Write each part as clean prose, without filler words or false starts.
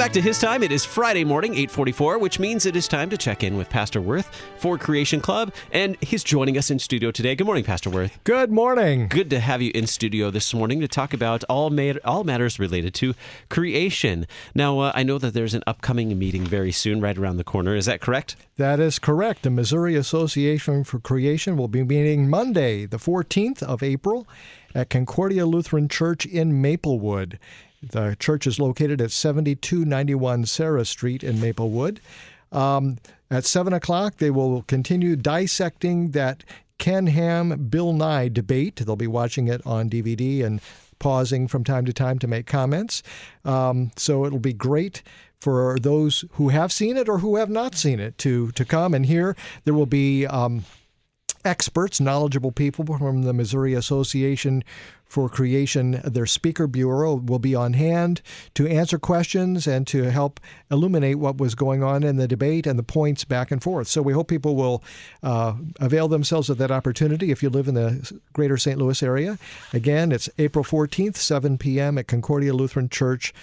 back to His Time. It is Friday morning, 8:44, which means it is time to check in with Pastor Worth for Creation Club, and he's joining us in studio today. Good morning, Pastor Worth. Good morning. Good to have you in studio this morning to talk about all matters related to creation. Now, I know that there's an upcoming meeting very soon, right around the corner. Is that correct? That is correct. The Missouri Association for Creation will be meeting Monday, the 14th of April, at Concordia Lutheran Church in Maplewood. The church is located at 7291 Sarah Street in Maplewood. At 7 o'clock, they will continue dissecting that Ken Ham, Bill Nye debate. They'll be watching it on DVD and pausing from time to time to make comments. So it'll be great for those who have seen it or who have not seen it to come and hear. There will be experts, knowledgeable people from the Missouri Association for Creation. Their speaker bureau will be on hand to answer questions and to help illuminate what was going on in the debate and the points back and forth. So we hope people will avail themselves of that opportunity if you live in the greater St. Louis area. Again, it's April 14th, 7 p.m. at Concordia Lutheran Church,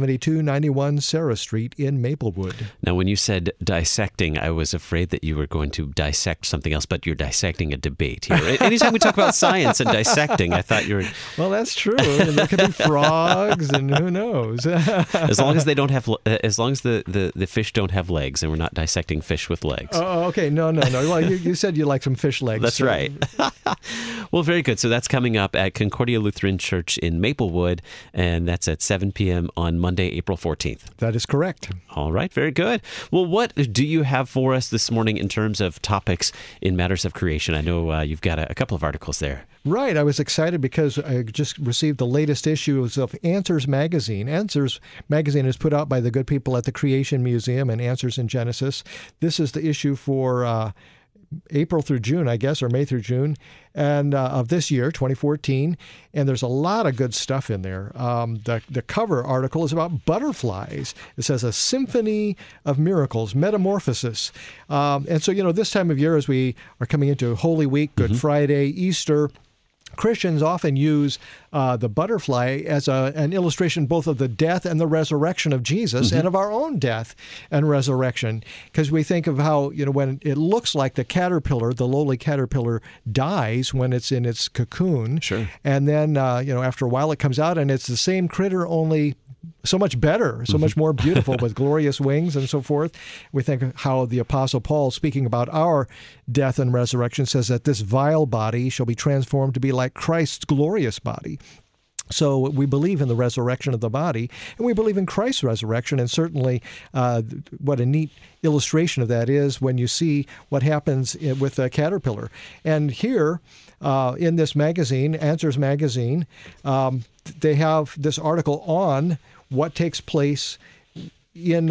7291 Sarah Street in Maplewood. Now, when you said dissecting, I was afraid that you were going to dissect something else, but you're dissecting a debate here. Anytime we talk about science and dissecting, I thought you were... Well, that's true. There could be frogs, and who knows? As long as they don't have, as long as the fish don't have legs, and we're not dissecting fish with legs. Oh, okay. No. Well, you said you like some fish legs. That's right. Well, very good. So that's coming up at Concordia Lutheran Church in Maplewood, and that's at 7 p.m. on Monday, April 14th. That is correct. All right. Very good. Well, what do you have for us this morning in terms of topics in matters of creation? I know you've got a couple of articles there. Right. I was excited because I just received the latest issues of Answers Magazine. Answers Magazine is put out by the good people at the Creation Museum and Answers in Genesis. This is the issue for April through June, I guess, or May through June, and of this year, 2014. And there's a lot of good stuff in there. The cover article is about butterflies. It says a symphony of miracles, metamorphosis. And so, this time of year, as we are coming into Holy Week, Good Friday, Easter, Christians often use the butterfly as an illustration both of the death and the resurrection of Jesus and of our own death and resurrection. Because we think of how, when it looks like the caterpillar, the lowly caterpillar dies when it's in its cocoon. Sure. And then, after a while it comes out and it's the same critter, only so much better, so much more beautiful with glorious wings and so forth. We think of how the Apostle Paul, speaking about our death and resurrection, says that this vile body shall be transformed to be like Christ's glorious body. So we believe in the resurrection of the body, and we believe in Christ's resurrection, and certainly what a neat illustration of that is when you see what happens with the caterpillar. And here in this magazine, Answers Magazine, they have this article on what takes place in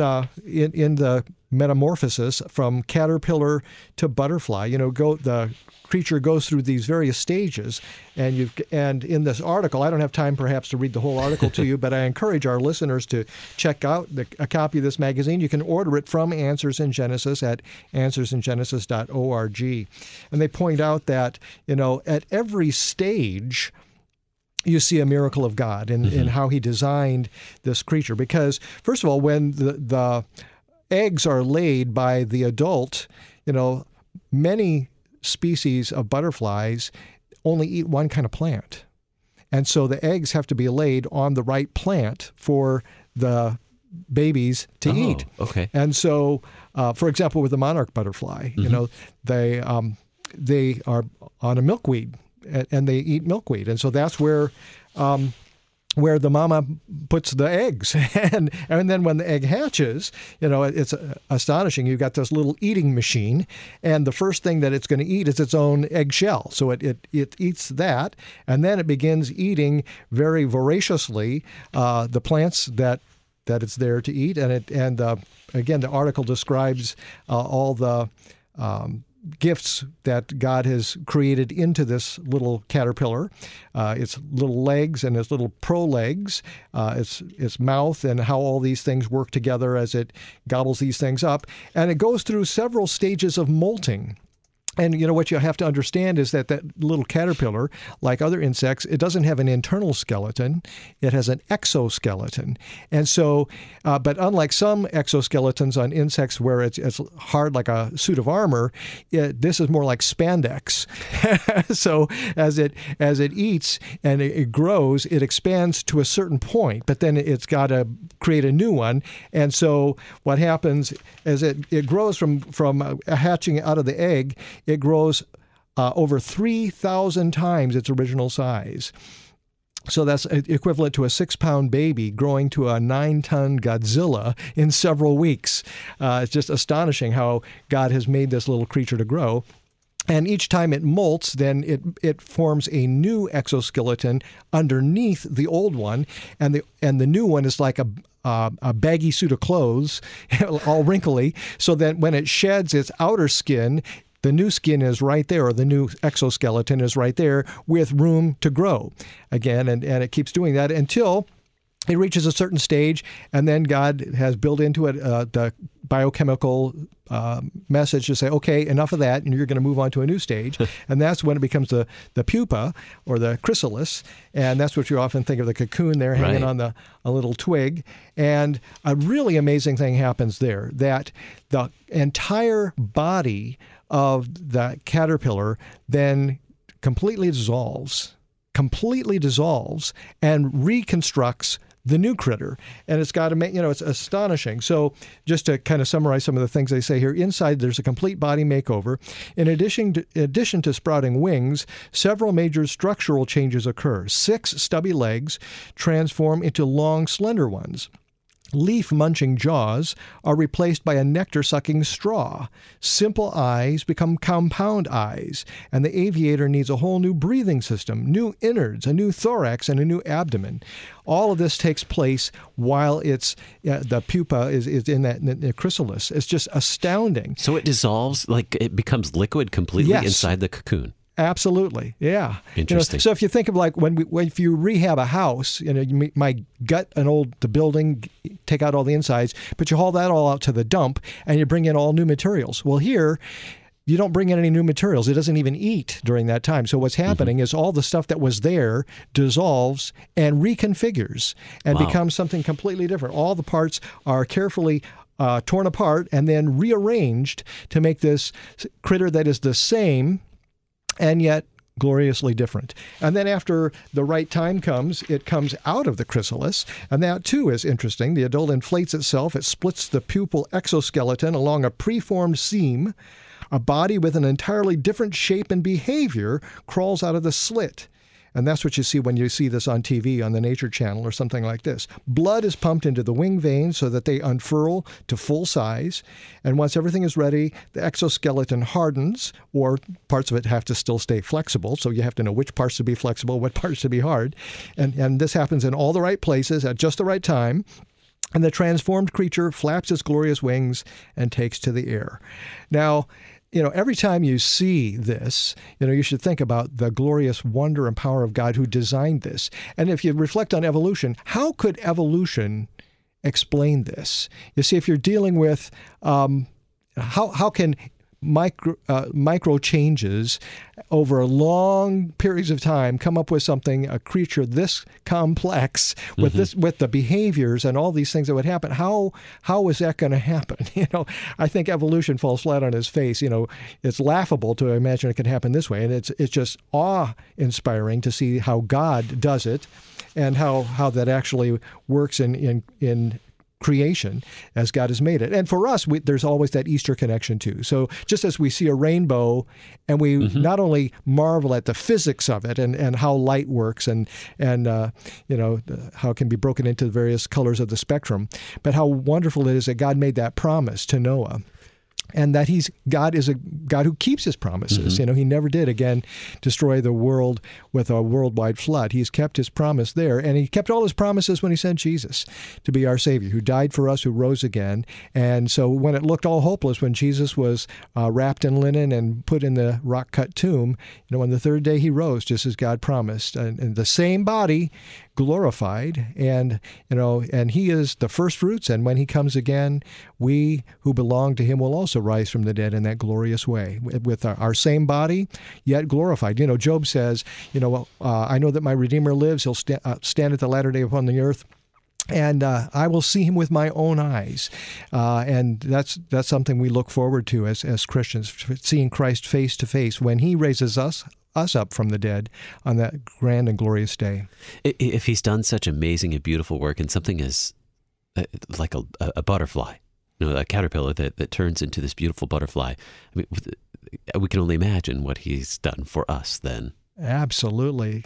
the metamorphosis from caterpillar to butterfly. The creature goes through these various stages, and in this article, I don't have time perhaps to read the whole article to you, but I encourage our listeners to check out a copy of this magazine. You can order it from Answers in Genesis at answersingenesis.org. And they point out that, at every stage, you see a miracle of God in how he designed this creature. Because, first of all, when the eggs are laid by the adult, many species of butterflies only eat one kind of plant. And so the eggs have to be laid on the right plant for the babies to eat. Okay. And so, for example, with the monarch butterfly, they are on a milkweed, and they eat milkweed. And so that's where the mama puts the eggs. and then when the egg hatches, it's astonishing. You've got this little eating machine, and the first thing that it's going to eat is its own eggshell. So it eats that, and then it begins eating very voraciously the plants that it's there to eat. And again, the article describes all the gifts that God has created into this little caterpillar, its little legs and its little prolegs, its mouth, and how all these things work together as it gobbles these things up. And it goes through several stages of molting. And what you have to understand is that little caterpillar, like other insects, it doesn't have an internal skeleton. It has an exoskeleton. And so, but unlike some exoskeletons on insects where it's hard like a suit of armor, this is more like spandex. So as it eats and it grows, it expands to a certain point, but then it's got to create a new one. And so what happens is it grows from hatching out of the egg. It grows over 3,000 times its original size. So that's equivalent to a 6-pound baby growing to a 9-ton Godzilla in several weeks. It's just astonishing how God has made this little creature to grow. And each time it molts, then it forms a new exoskeleton underneath the old one, and the new one is like a baggy suit of clothes, all wrinkly. So that when it sheds its outer skin, the new skin is right there, or the new exoskeleton is right there with room to grow again. And it keeps doing that until it reaches a certain stage, and then God has built into it the biochemical message to say, okay, enough of that, and you're going to move on to a new stage. And that's when it becomes the pupa, or the chrysalis, and that's what you often think of, the cocoon there hanging on a little twig. And a really amazing thing happens there, that the entire body of the caterpillar then completely dissolves and reconstructs the new critter. And it's got to make, it's astonishing. So just to kind of summarize some of the things they say here, inside there's a complete body makeover. In addition to sprouting wings, several major structural changes occur. 6 stubby legs transform into long, slender ones. Leaf-munching jaws are replaced by a nectar-sucking straw. Simple eyes become compound eyes, and the aviator needs a whole new breathing system, new innards, a new thorax, and a new abdomen. All of this takes place while the pupa is in the chrysalis. It's just astounding. So it dissolves, like it becomes liquid completely inside the cocoon. Absolutely, yeah. Interesting. So if you think of like if you rehab a house, you might gut the building, take out all the insides, but you haul that all out to the dump and you bring in all new materials. Well, here, you don't bring in any new materials. It doesn't even eat during that time. So what's happening is all the stuff that was there dissolves and reconfigures and becomes something completely different. All the parts are carefully torn apart and then rearranged to make this critter that is the same and yet gloriously different. And then after the right time comes, it comes out of the chrysalis, and that too is interesting. The adult inflates itself. It splits the pupal exoskeleton along a preformed seam. A body with an entirely different shape and behavior crawls out of the slit. And that's what you see when you see this on TV, on the Nature Channel or something like this. Blood is pumped into the wing veins so that they unfurl to full size. And once everything is ready, the exoskeleton hardens, or parts of it have to still stay flexible. So you have to know which parts to be flexible, what parts to be hard. And this happens in all the right places at just the right time. And the transformed creature flaps its glorious wings and takes to the air. Now, every time you see this, you should think about the glorious wonder and power of God who designed this. And if you reflect on evolution, how could evolution explain this? You see, if you're dealing with how can micro changes over long periods of time come up with a creature this complex with with the behaviors and all these things that would happen. How is that going to happen? I think evolution falls flat on its face. It's laughable to imagine it could happen this way, and it's just awe-inspiring to see how God does it and how that actually works in creation as God has made it. And for us, there's always that Easter connection too. So just as we see a rainbow and we not only marvel at the physics of it and how light works and how it can be broken into the various colors of the spectrum, but how wonderful it is that God made that promise to Noah. And that God is a God who keeps his promises. He never did, again, destroy the world with a worldwide flood. He's kept his promise there. And he kept all his promises when he sent Jesus to be our Savior, who died for us, who rose again. And so when it looked all hopeless, when Jesus was wrapped in linen and put in the rock-cut tomb, on the third day he rose, just as God promised. And the same body, glorified, and and he is the first fruits, and when he comes again, we who belong to him will also rise from the dead in that glorious way, with our same body, yet glorified. Job says, I know that my Redeemer lives. He'll stand at the latter day upon the earth, and I will see him with my own eyes. And that's something we look forward to as Christians, seeing Christ face to face when he raises us up from the dead on that grand and glorious day. If he's done such amazing and beautiful work in something as like a butterfly, a caterpillar that turns into this beautiful butterfly, I mean, we can only imagine what he's done for us then. Absolutely.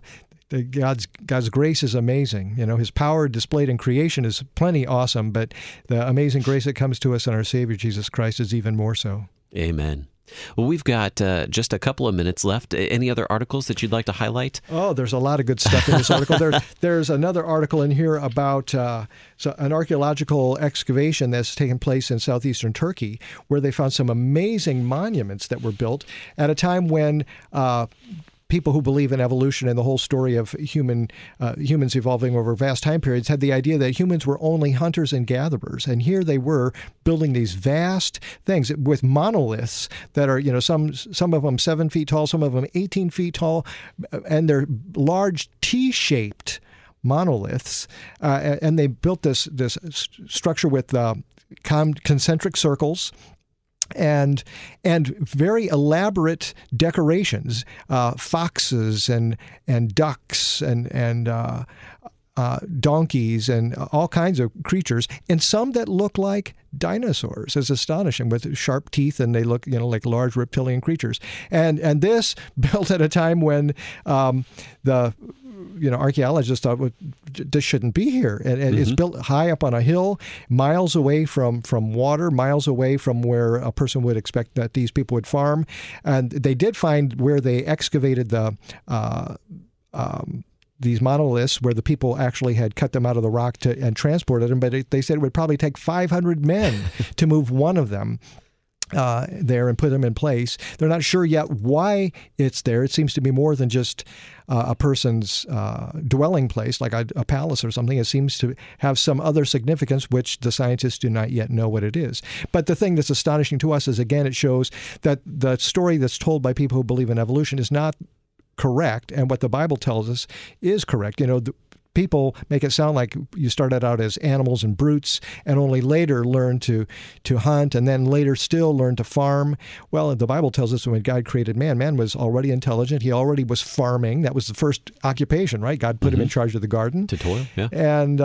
God's grace is amazing. His power displayed in creation is plenty awesome, but the amazing grace that comes to us in our Savior Jesus Christ is even more so. Amen. Well, we've got just a couple of minutes left. Any other articles that you'd like to highlight? Oh, there's a lot of good stuff in this article. There's another article in here about an archaeological excavation that's taken place in southeastern Turkey, where they found some amazing monuments that were built at a time when people who believe in evolution and the whole story of humans evolving over vast time periods had the idea that humans were only hunters and gatherers. And here they were building these vast things with monoliths that are, some of them 7 feet tall, some of them 18 feet tall, and they're large T-shaped monoliths. And they built this structure with concentric circles and very elaborate decorations, foxes and ducks and donkeys and all kinds of creatures, and some that look like dinosaurs. It's astonishing, with sharp teeth, and they look like large reptilian creatures. And this built at a time when the archaeologists thought, well, this shouldn't be here. And it's built high up on a hill, miles away from water, miles away from where a person would expect that these people would farm. And they did find where they excavated these monoliths, where the people actually had cut them out of the rock and transported them, but they said it would probably take 500 men to move one of them there and put them in place. They're not sure yet why it's there. It seems to be more than just a person's dwelling place, like a palace or something. It seems to have some other significance, which the scientists do not yet know what it is. But the thing that's astonishing to us is, again, it shows that the story that's told by people who believe in evolution is not correct, and what the Bible tells us is correct. People make it sound like you started out as animals and brutes and only later learned to hunt, and then later still learned to farm. Well, the Bible tells us when God created man was already intelligent. He already was farming. That was the first occupation, right? God put him in charge of the garden. To toil, yeah. And,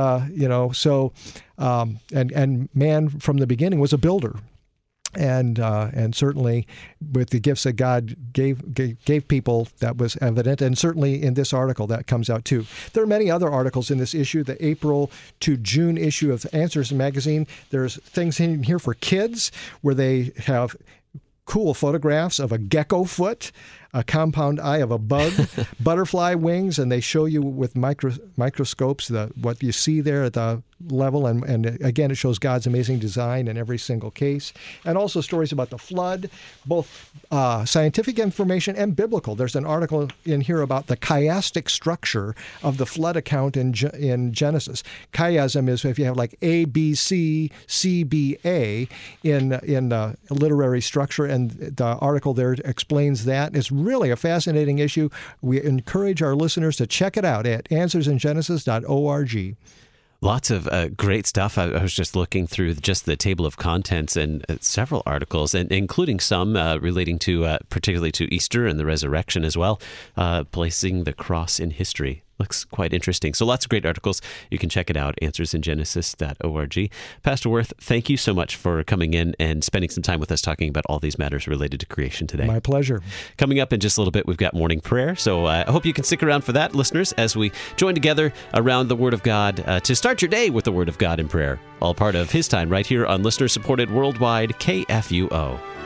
and man from the beginning was a builder. And certainly with the gifts that God gave people, that was evident. And certainly in this article, that comes out too. There are many other articles in this issue, the April to June issue of Answers Magazine. There's things in here for kids where they have cool photographs of a gecko foot, a compound eye of a bug, butterfly wings, and they show you with microscopes what you see there at the level. And again, it shows God's amazing design in every single case. And also stories about the flood, both scientific information and biblical. There's an article in here about the chiastic structure of the flood account in Genesis. Chiasm is if you have like A, B, C, C, B, A in the literary structure, and the article there explains that. It's really a fascinating issue. We encourage our listeners to check it out at answersingenesis.org. Lots of great stuff. I was just looking through just the table of contents and several articles, and including some relating to particularly to Easter and the resurrection as well, placing the cross in history. Looks quite interesting. So lots of great articles. You can check it out, answersingenesis.org. Pastor Wirth, thank you so much for coming in and spending some time with us talking about all these matters related to creation today. My pleasure. Coming up in just a little bit, we've got morning prayer. So I hope you can stick around for that, listeners, as we join together around the Word of God to start your day with the Word of God in prayer. All part of His Time right here on listener-supported worldwide KFUO.